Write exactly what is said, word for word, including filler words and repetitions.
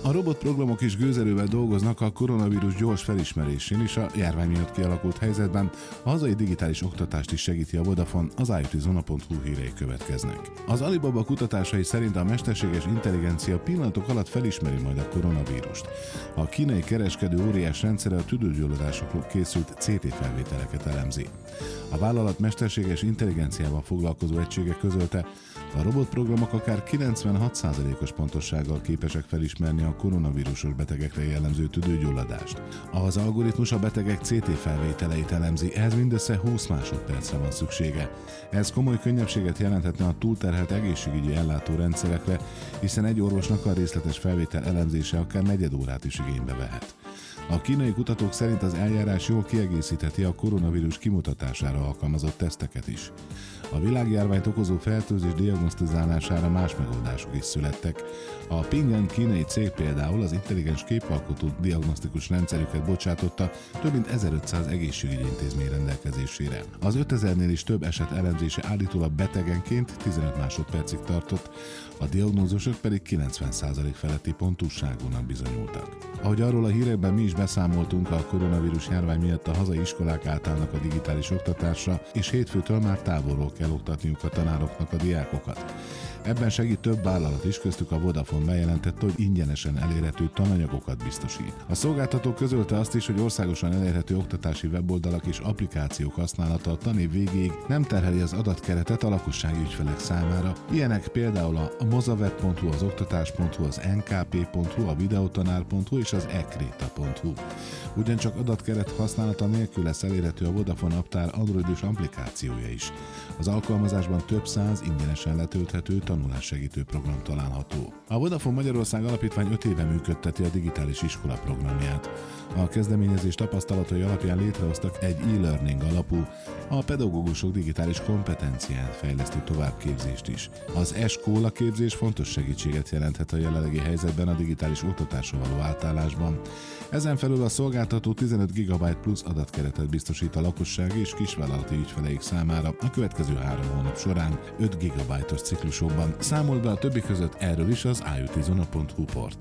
A robotprogramok is gőzerővel dolgoznak a koronavírus gyors felismerésén, és a járvány miatt kialakult helyzetben a hazai digitális oktatást is segíti a Vodafone, az iotizona pont hu hírei következnek. Az Alibaba kutatásai szerint a mesterséges intelligencia pillanatok alatt felismeri majd a koronavírust. A kínai kereskedő óriás rendszere a tüdőgyulladásokról készült cé té felvételeket elemzi. A vállalat mesterséges intelligenciával foglalkozó egysége közölte, a robotprogramok akár kilencvenhat százalékos pontossággal képesek felismerni a koronavírusos betegekre jellemző tüdőgyulladást. Az algoritmus a betegek cé té felvételeit elemzi, ehhez mindössze húsz másodpercre van szüksége. Ez komoly könnyebbséget jelenthetne a túlterhelt egészségügyi ellátórendszerekre, hiszen egy orvosnak a részletes felvétel elemzése akár negyed órát is igénybe vehet. A kínai kutatók szerint az eljárás jól kiegészítheti a koronavírus kimutatására alkalmazott teszteket is. A világjárványt okozó fertőzés diagnosztizálására más megoldások is születtek. A Ping'an kínai cég például az intelligens képalkotó diagnosztikus rendszerüket bocsátotta több mint ezerötszáz egészségügyi intézmény rendelkezésére. Az ötezernél is több eset elemzése állítólag betegenként tizenöt másodpercig tartott, a diagnózusok pedig kilencven százalék feletti pontusságúnak bizonyultak. Ahogy arról a hírekben mi is beszámoltunk, a koronavírus járvány miatt a hazai iskolák átállnak a digitális oktatásra, és hétfőtől már távolról kell oktatniuk a tanároknak a diákokat. Ebben segít több vállalat is, köztük a Vodafone bejelentette, hogy ingyenesen elérhető tananyagokat biztosít. A szolgáltató közölte azt is, hogy országosan elérhető oktatási weboldalak és applikációk használata a tanév végéig nem terheli az adatkeretet a lakossági ügyfelek számára. Ilyenek például a mozavet pont hu, az oktatás pont hu, az en ká pé pont hu, a videotanár pont hu és az ekréta pont hu. Ugyancsak adatkeret használata nélkül lesz elérhető a Vodafone Aptár androidos applikációja is. Az alkalmazásban több száz ingyenesen letölthető tanulássegítő program található. A Vodafone Magyarország Alapítvány öt éve működteti a digitális iskola programját. A kezdeményezés tapasztalatai alapján létrehoztak egy e-learning alapú, a pedagógusok digitális kompetenciáját fejlesztő továbbképzést is. Az e-skóla képzés fontos segítséget jelenthet a jelenlegi helyzetben a digitális oktatásra való átállásban. Ezen felül a szolgáltató tizenöt gigabyte plusz adatkeretet biztosít a lakossági és kisvállalati ügyfeleik számára a következő három hónap során öt gigabyte-os ciklusokban. Számolt be a többi között erről is az iotizona pont hu port.